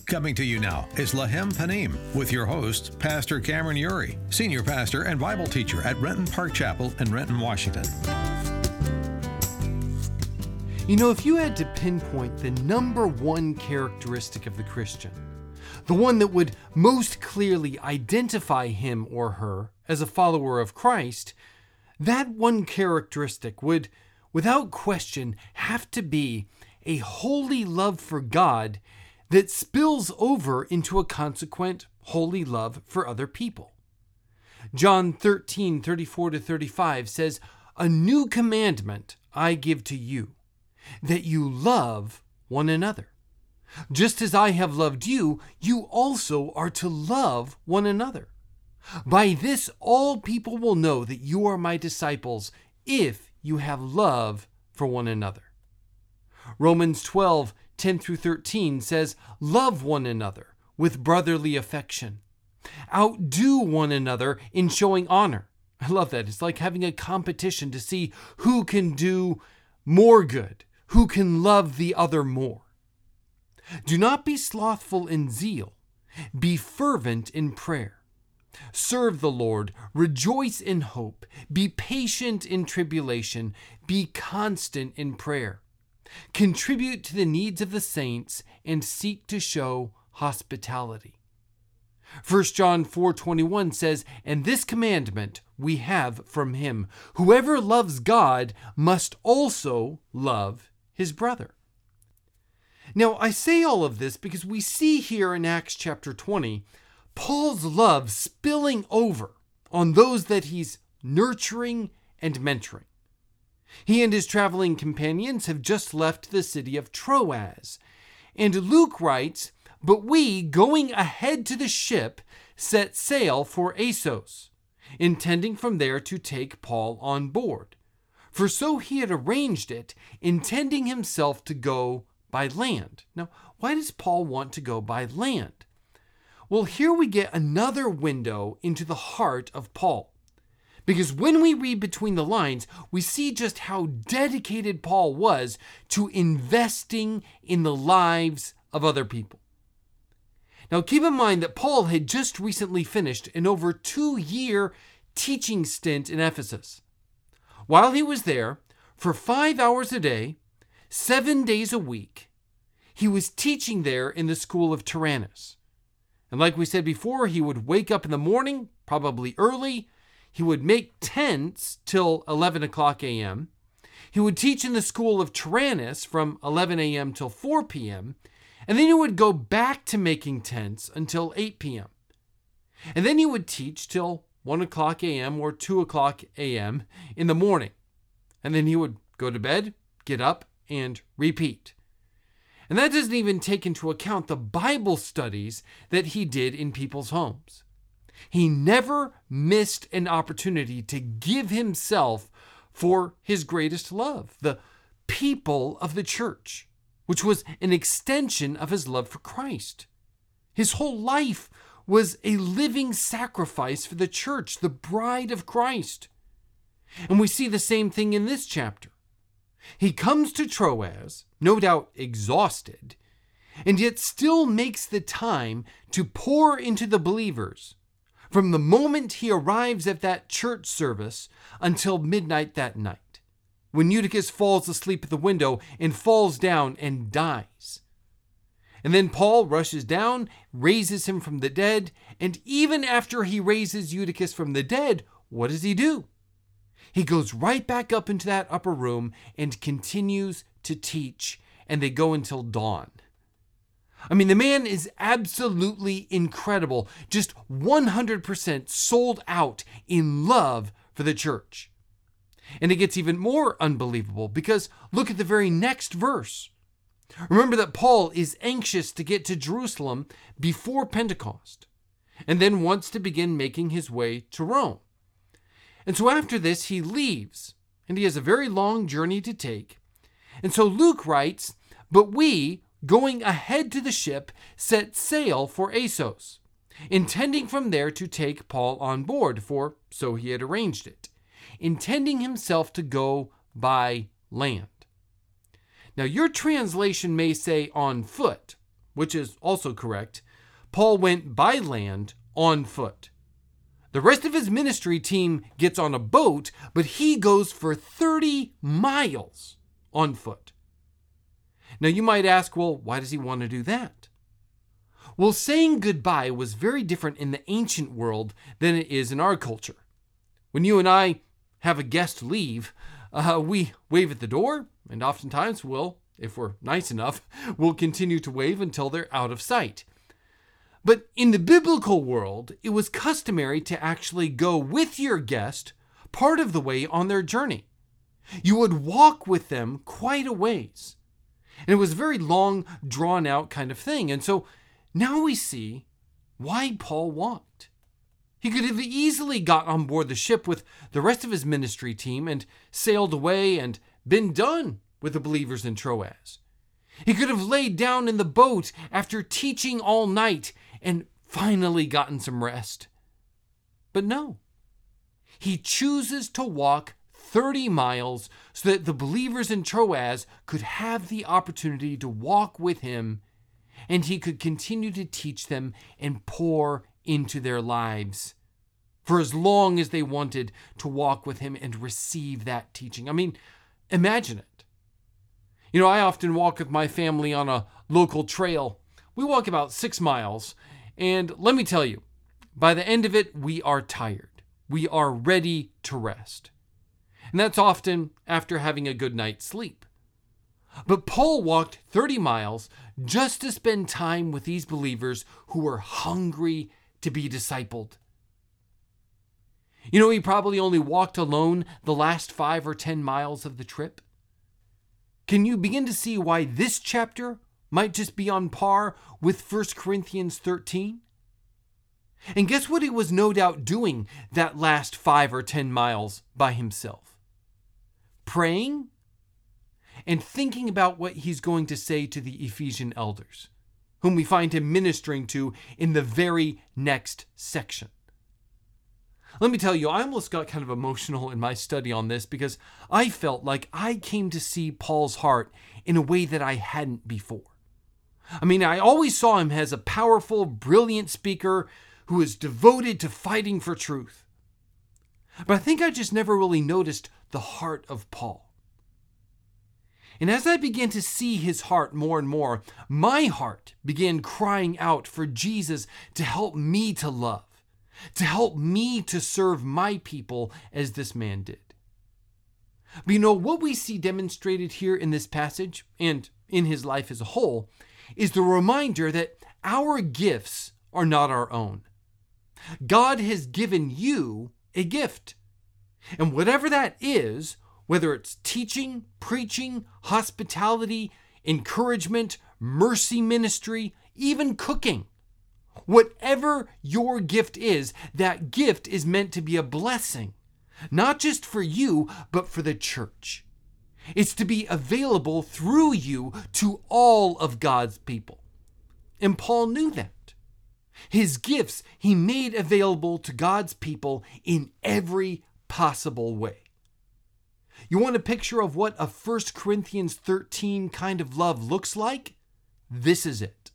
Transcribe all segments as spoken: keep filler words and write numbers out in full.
Coming to you now is Lahem Panim with your host, Pastor Cameron Uri, Senior Pastor and Bible Teacher at Renton Park Chapel in Renton, Washington. You know, if you had to pinpoint the number one characteristic of the Christian, the one that would most clearly identify him or her as a follower of Christ, that one characteristic would, without question, have to be a holy love for God that spills over into a consequent holy love for other people. John thirteen, thirty-four to thirty-five says, "A new commandment I give to you, that you love one another. Just as I have loved you, you also are to love one another. By this all people will know that you are my disciples, if you have love for one another." Romans twelve, ten through thirteen says, "Love one another with brotherly affection. Outdo one another in showing honor." I love that. It's like having a competition to see who can do more good, who can love the other more. "Do not be slothful in zeal. Be fervent in prayer. Serve the Lord. Rejoice in hope. Be patient in tribulation. Be constant in prayer. Contribute to the needs of the saints and seek to show hospitality." First John four twenty-one says, "And this commandment we have from him, whoever loves God must also love his brother." Now, I say all of this because we see here in Acts chapter twenty, Paul's love spilling over on those that he's nurturing and mentoring. He and his traveling companions have just left the city of Troas. And Luke writes, "But we, going ahead to the ship, set sail for Assos, intending from there to take Paul on board. For so he had arranged it, intending himself to go by land." Now, why does Paul want to go by land? Well, here we get another window into the heart of Paul. Because when we read between the lines, we see just how dedicated Paul was to investing in the lives of other people. Now, keep in mind that Paul had just recently finished an over two-year teaching stint in Ephesus. While he was there, for five hours a day, seven days a week, he was teaching there in the school of Tyrannus. And like we said before, he would wake up in the morning, probably early. He would make tents till eleven o'clock a.m. He would teach in the school of Tyrannus from eleven a.m. till four p.m. And then he would go back to making tents until eight p.m. And then he would teach till one o'clock a.m. or two o'clock a.m. in the morning. And then he would go to bed, get up, and repeat. And that doesn't even take into account the Bible studies that he did in people's homes. He never missed an opportunity to give himself for his greatest love, the people of the church, which was an extension of his love for Christ. His whole life was a living sacrifice for the church, the bride of Christ. And we see the same thing in this chapter. He comes to Troas, no doubt exhausted, and yet still makes the time to pour into the believers from the moment he arrives at that church service until midnight that night, when Eutychus falls asleep at the window and falls down and dies. And then Paul rushes down, raises him from the dead, and even after he raises Eutychus from the dead, what does he do? He goes right back up into that upper room and continues to teach, and they go until dawn. I mean, the man is absolutely incredible, just one hundred percent sold out in love for the church. And it gets even more unbelievable because look at the very next verse. Remember that Paul is anxious to get to Jerusalem before Pentecost, and then wants to begin making his way to Rome. And so after this, he leaves, and he has a very long journey to take. And so Luke writes, "But we, going ahead to the ship, set sail for Assos, intending from there to take Paul on board, for so he had arranged it, intending himself to go by land." Now, your translation may say on foot, which is also correct, Paul went by land on foot. The rest of his ministry team gets on a boat, but he goes for thirty miles on foot. Now you might ask, well, why does he want to do that? Well, saying goodbye was very different in the ancient world than it is in our culture. When you and I have a guest leave, uh, we wave at the door, and oftentimes we'll, if we're nice enough, we'll continue to wave until they're out of sight. But in the biblical world, it was customary to actually go with your guest part of the way on their journey. You would walk with them quite a ways. And it was a very long, drawn-out kind of thing. And so now we see why Paul walked. He could have easily got on board the ship with the rest of his ministry team and sailed away and been done with the believers in Troas. He could have laid down in the boat after teaching all night and finally gotten some rest. But no, he chooses to walk thirty miles so that the believers in Troas could have the opportunity to walk with him, and he could continue to teach them and pour into their lives for as long as they wanted to walk with him and receive that teaching. I mean, imagine it. You know, I often walk with my family on a local trail. We walk about six miles, and let me tell you, by the end of it, we are tired. We are ready to rest. And that's often after having a good night's sleep. But Paul walked thirty miles just to spend time with these believers who were hungry to be discipled. You know, he probably only walked alone the last five or ten miles of the trip. Can you begin to see why this chapter might just be on par with First Corinthians thirteen? And guess what he was no doubt doing that last five or ten miles by himself? Praying and thinking about what he's going to say to the Ephesian elders, whom we find him ministering to in the very next section. Let me tell you, I almost got kind of emotional in my study on this because I felt like I came to see Paul's heart in a way that I hadn't before. I mean, I always saw him as a powerful, brilliant speaker who is devoted to fighting for truth. But I think I just never really noticed the heart of Paul. And as I began to see his heart more and more, my heart began crying out for Jesus to help me to love, to help me to serve my people as this man did. But you know, what we see demonstrated here in this passage and in his life as a whole is the reminder that our gifts are not our own. God has given you a gift. And whatever that is, whether it's teaching, preaching, hospitality, encouragement, mercy ministry, even cooking, whatever your gift is, that gift is meant to be a blessing, not just for you, but for the church. It's to be available through you to all of God's people. And Paul knew that. His gifts he made available to God's people in every possible way. You want a picture of what a First Corinthians thirteen kind of love looks like? This is it.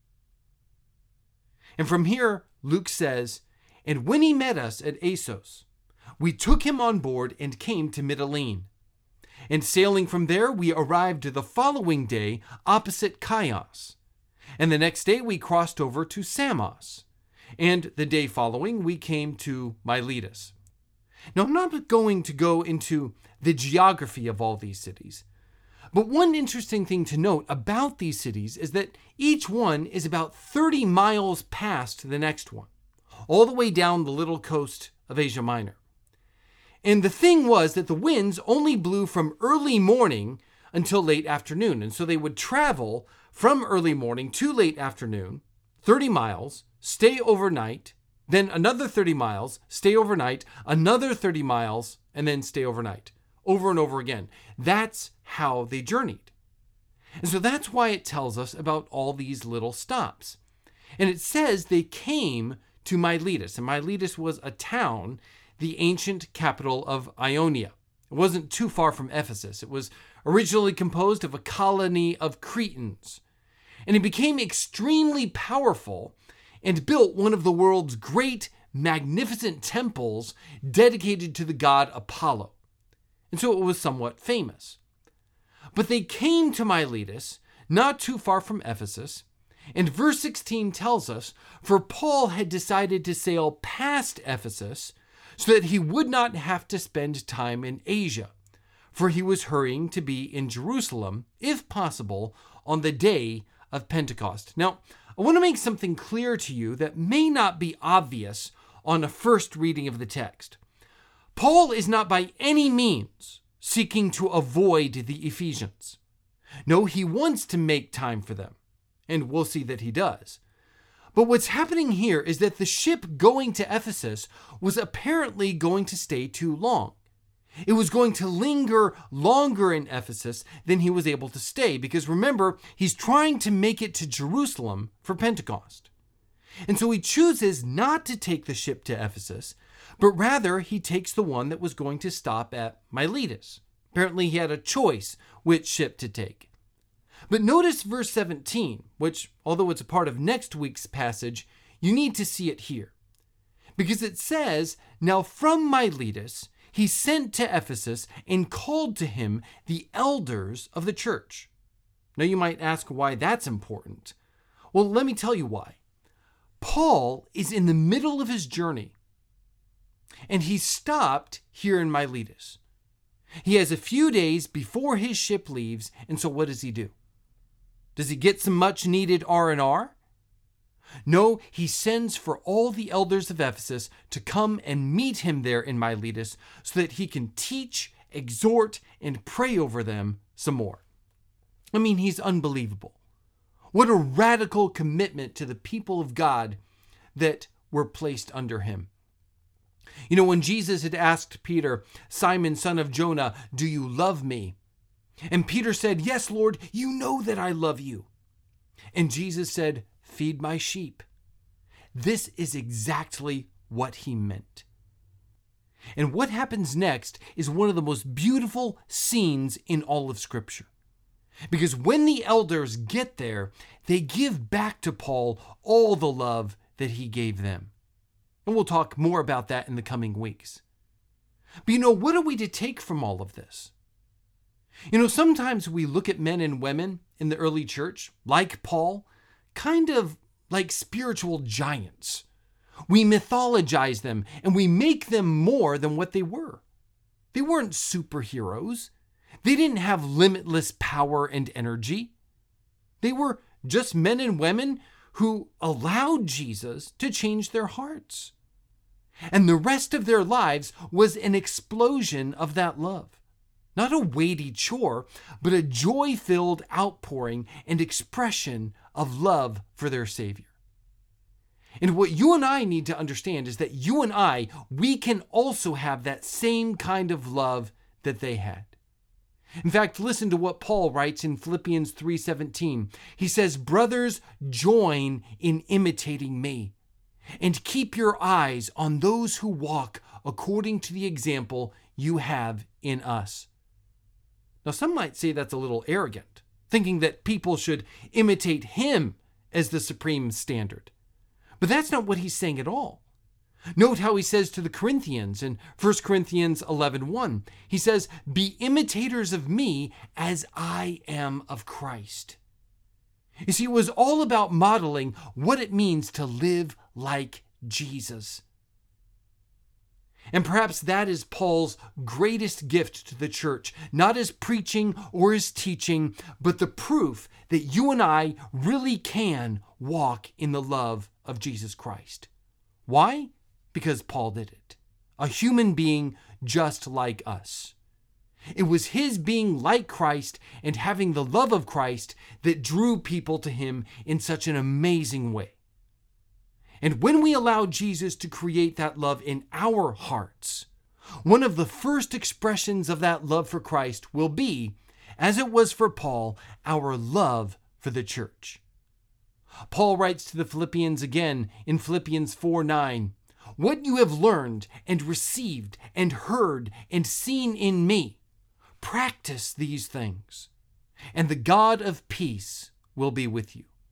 And from here, Luke says, "And when he met us at Assos, we took him on board and came to Mytilene. And sailing from there, we arrived the following day opposite Chios. And the next day we crossed over to Samos. And the day following we came to Miletus." Now, I'm not going to go into the geography of all these cities, but one interesting thing to note about these cities is that each one is about thirty miles past the next one, all the way down the little coast of Asia Minor. And the thing was that the winds only blew from early morning until late afternoon, and so they would travel from early morning to late afternoon, thirty miles, stay overnight, then another thirty miles, stay overnight, another thirty miles, and then stay overnight, over and over again. That's how they journeyed. And so that's why it tells us about all these little stops. And it says they came to Miletus, and Miletus was a town, the ancient capital of Ionia. It wasn't too far from Ephesus. It was originally composed of a colony of Cretans. and he became extremely powerful and built one of the world's great, magnificent temples dedicated to the god Apollo. And so it was somewhat famous. But they came to Miletus, not too far from Ephesus, and verse sixteen tells us, for Paul had decided to sail past Ephesus so that he would not have to spend time in Asia, for he was hurrying to be in Jerusalem, if possible, on the day of Pentecost. Now, I want to make something clear to you that may not be obvious on a first reading of the text. Paul is not by any means seeking to avoid the Ephesians. No, he wants to make time for them, and we'll see that he does. But what's happening here is that the ship going to Ephesus was apparently going to stay too long. It was going to linger longer in Ephesus than he was able to stay, because remember, he's trying to make it to Jerusalem for Pentecost. And so he chooses not to take the ship to Ephesus, but rather he takes the one that was going to stop at Miletus. Apparently he had a choice which ship to take. But notice verse seventeen, which, although it's a part of next week's passage, you need to see it here. Because it says, now from Miletus he sent to Ephesus and called to him the elders of the church. Now you might ask why that's important. Well, let me tell you why. Paul is in the middle of his journey, and he stopped here in Miletus. He has a few days before his ship leaves, and so what does he do? Does he get some much needed R and R? No, he sends for all the elders of Ephesus to come and meet him there in Miletus so that he can teach, exhort, and pray over them some more. I mean, he's unbelievable. What a radical commitment to the people of God that were placed under him. You know, when Jesus had asked Peter, Simon, son of Jonah, do you love me? And Peter said, yes, Lord, you know that I love you. And Jesus said, feed my sheep. This is exactly what he meant. And what happens next is one of the most beautiful scenes in all of Scripture. Because when the elders get there, they give back to Paul all the love that he gave them. And we'll talk more about that in the coming weeks. But you know, what are we to take from all of this? You know, sometimes we look at men and women in the early church, like Paul, kind of like spiritual giants. We mythologize them and we make them more than what they were. They weren't superheroes. They didn't have limitless power and energy. They were just men and women who allowed Jesus to change their hearts. And the rest of their lives was an explosion of that love. Not a weighty chore, but a joy-filled outpouring and expression of love for their Savior. And what you and I need to understand is that you and I, we can also have that same kind of love that they had. In fact, listen to what Paul writes in Philippians three seventeen. He says, brothers, join in imitating me, and keep your eyes on those who walk according to the example you have in us. Now, some might say that's a little arrogant, thinking that people should imitate him as the supreme standard. But that's not what he's saying at all. Note how he says to the Corinthians in First Corinthians eleven one. He says, be imitators of me as I am of Christ. You see, it was all about modeling what it means to live like Jesus. And perhaps that is Paul's greatest gift to the church, not his preaching or his teaching, but the proof that you and I really can walk in the love of Jesus Christ. Why? Because Paul did it. A human being just like us. It was his being like Christ and having the love of Christ that drew people to him in such an amazing way. And when we allow Jesus to create that love in our hearts, one of the first expressions of that love for Christ will be, as it was for Paul, our love for the church. Paul writes to the Philippians again in Philippians four nine, what you have learned and received and heard and seen in me, practice these things, and the God of peace will be with you.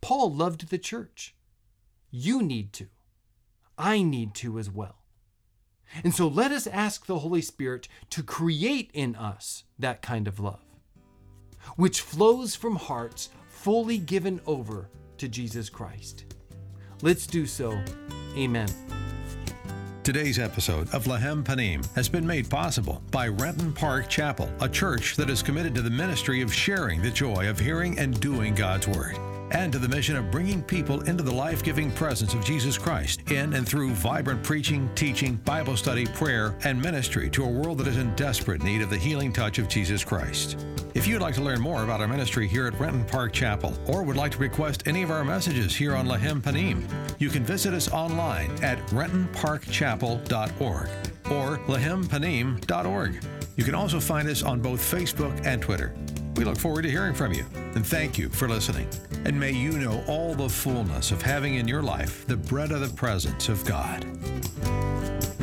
Paul loved the church. You need to. I need to as well. And so let us ask the Holy Spirit to create in us that kind of love, which flows from hearts fully given over to Jesus Christ. Let's do so. Amen. Today's episode of Lahem Panim has been made possible by Renton Park Chapel, a church that is committed to the ministry of sharing the joy of hearing and doing God's Word, and to the mission of bringing people into the life-giving presence of Jesus Christ in and through vibrant preaching, teaching, Bible study, prayer, and ministry to a world that is in desperate need of the healing touch of Jesus Christ. If you'd like to learn more about our ministry here at Renton Park Chapel, or would like to request any of our messages here on Lahem Panim, you can visit us online at renton park chapel dot org or lahem panim dot org. You can also find us on both Facebook and Twitter. We look forward to hearing from you, and thank you for listening. And may you know all the fullness of having in your life the bread of the presence of God.